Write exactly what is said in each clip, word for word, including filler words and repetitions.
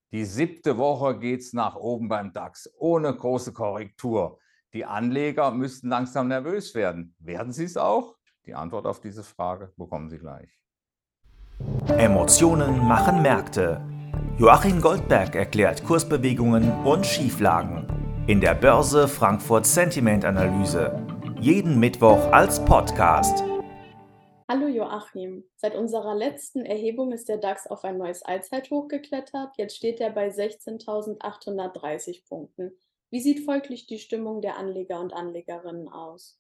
Die siebte Woche geht's nach oben beim DAX, ohne große Korrektur. Die Anleger müssten langsam nervös werden. Werden sie es auch? Die Antwort auf diese Frage bekommen Sie gleich. Emotionen machen Märkte. Joachim Goldberg erklärt Kursbewegungen und Schieflagen in der Börse Frankfurt Sentiment Analyse. Jeden Mittwoch als Podcast. Hallo Joachim, seit unserer letzten Erhebung ist der DAX auf ein neues Allzeithoch geklettert. Jetzt steht er bei sechzehntausendachthundertdreißig Punkten. Wie sieht folglich die Stimmung der Anleger und Anlegerinnen aus?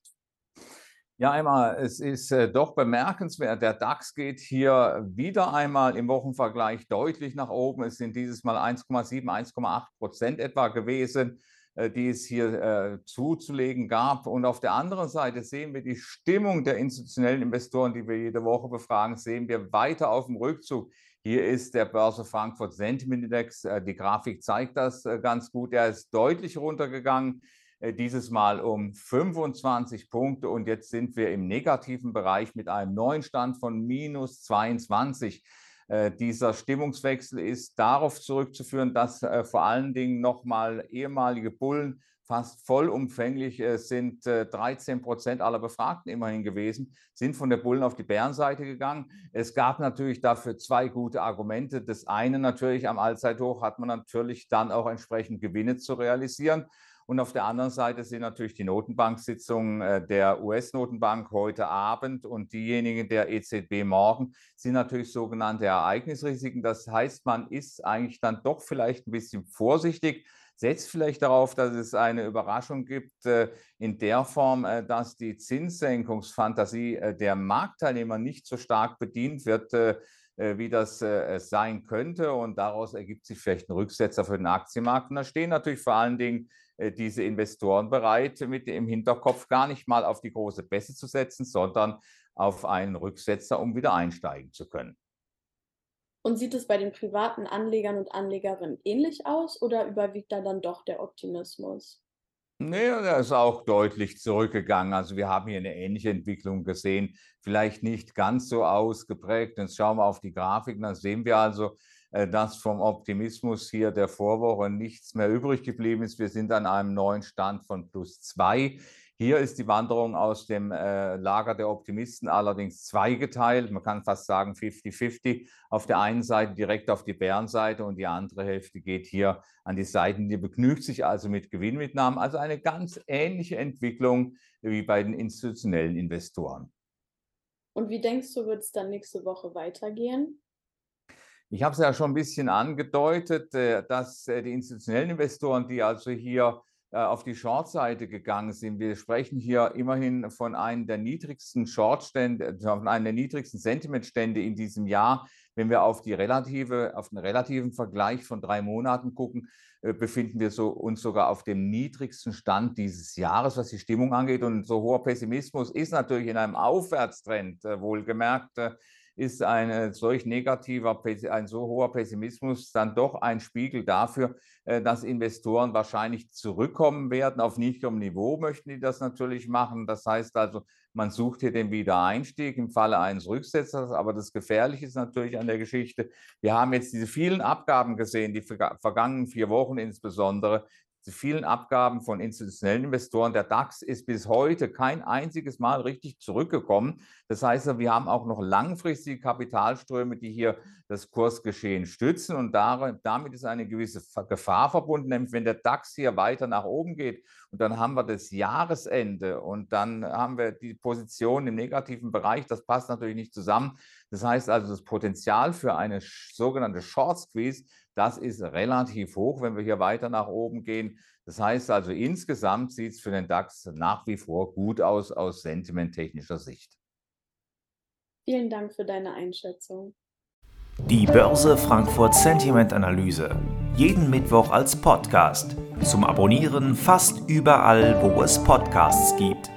Ja, einmal, es ist äh, doch bemerkenswert, der DAX geht hier wieder einmal im Wochenvergleich deutlich nach oben. Es sind dieses Mal eins Komma sieben, eins Komma acht Prozent etwa gewesen, äh, die es hier äh, zuzulegen gab. Und auf der anderen Seite sehen wir die Stimmung der institutionellen Investoren, die wir jede Woche befragen, sehen wir weiter auf dem Rückzug. Hier ist der Börse Frankfurt Sentiment Index, äh, die Grafik zeigt das äh, ganz gut. Er ist deutlich runtergegangen. Dieses Mal um fünfundzwanzig Punkte und jetzt sind wir im negativen Bereich mit einem neuen Stand von minus zweiundzwanzig. Äh, dieser Stimmungswechsel ist darauf zurückzuführen, dass äh, vor allen Dingen nochmal ehemalige Bullen fast vollumfänglich äh, sind. Äh, dreizehn Prozent aller Befragten immerhin gewesen, sind von der Bullen auf die Bärenseite gegangen. Es gab natürlich dafür zwei gute Argumente. Das eine natürlich, am Allzeithoch hat man natürlich dann auch entsprechend Gewinne zu realisieren. Und auf der anderen Seite sind natürlich die Notenbank-Sitzungen der U S-Notenbank heute Abend und diejenigen der E Z B morgen sind natürlich sogenannte Ereignisrisiken. Das heißt, man ist eigentlich dann doch vielleicht ein bisschen vorsichtig, setzt vielleicht darauf, dass es eine Überraschung gibt in der Form, dass die Zinssenkungsfantasie der Marktteilnehmer nicht so stark bedient wird, wie das sein könnte. Und daraus ergibt sich vielleicht ein Rücksetzer für den Aktienmarkt. Und da stehen natürlich vor allen Dingen diese Investoren bereit, mit dem Hinterkopf gar nicht mal auf die große Bässe zu setzen, sondern auf einen Rücksetzer, um wieder einsteigen zu können. Und sieht es bei den privaten Anlegern und Anlegerinnen ähnlich aus oder überwiegt da dann doch der Optimismus? Nee, der ist auch deutlich zurückgegangen. Also wir haben hier eine ähnliche Entwicklung gesehen, vielleicht nicht ganz so ausgeprägt. Jetzt schauen wir auf die Grafiken, dann sehen wir also, dass vom Optimismus hier der Vorwoche nichts mehr übrig geblieben ist. Wir sind an einem neuen Stand von plus zwei. Hier ist die Wanderung aus dem äh, Lager der Optimisten allerdings zweigeteilt. Man kann fast sagen fünfzig fünfzig. Auf der einen Seite direkt auf die Bärenseite und die andere Hälfte geht hier an die Seiten. Die begnügt sich also mit Gewinnmitnahmen. Also eine ganz ähnliche Entwicklung wie bei den institutionellen Investoren. Und wie denkst du, wird es dann nächste Woche weitergehen? Ich habe es ja schon ein bisschen angedeutet, dass die institutionellen Investoren, die also hier auf die Short-Seite gegangen sind, wir sprechen hier immerhin von einem der niedrigsten Short-Stände, von einem der niedrigsten Sentimentstände in diesem Jahr. Wenn wir auf die relative, auf den relativen Vergleich von drei Monaten gucken, befinden wir so, uns sogar auf dem niedrigsten Stand dieses Jahres, was die Stimmung angeht. Und so hoher Pessimismus ist natürlich in einem Aufwärtstrend, wohlgemerkt, ist ein solch negativer, ein so hoher Pessimismus dann doch ein Spiegel dafür, dass Investoren wahrscheinlich zurückkommen werden. Auf niedrigem Niveau möchten die das natürlich machen. Das heißt also, man sucht hier den Wiedereinstieg im Falle eines Rücksetzers. Aber das Gefährliche ist natürlich an der Geschichte, wir haben jetzt diese vielen Abgaben gesehen, die vergangenen vier Wochen insbesondere, die vielen Abgaben von institutionellen Investoren. Der DAX ist bis heute kein einziges Mal richtig zurückgekommen. Das heißt, wir haben auch noch langfristige Kapitalströme, die hier das Kursgeschehen stützen. Und damit ist eine gewisse Gefahr verbunden, nämlich wenn der DAX hier weiter nach oben geht und dann haben wir das Jahresende und dann haben wir die Position im negativen Bereich. Das passt natürlich nicht zusammen. Das heißt also, das Potenzial für eine sogenannte Short Squeeze, das ist relativ hoch, wenn wir hier weiter nach oben gehen. Das heißt also, insgesamt sieht es für den DAX nach wie vor gut aus, aus sentimenttechnischer Sicht. Vielen Dank für deine Einschätzung. Die Börse Frankfurt Sentiment Analyse. Jeden Mittwoch als Podcast. Zum Abonnieren fast überall, wo es Podcasts gibt.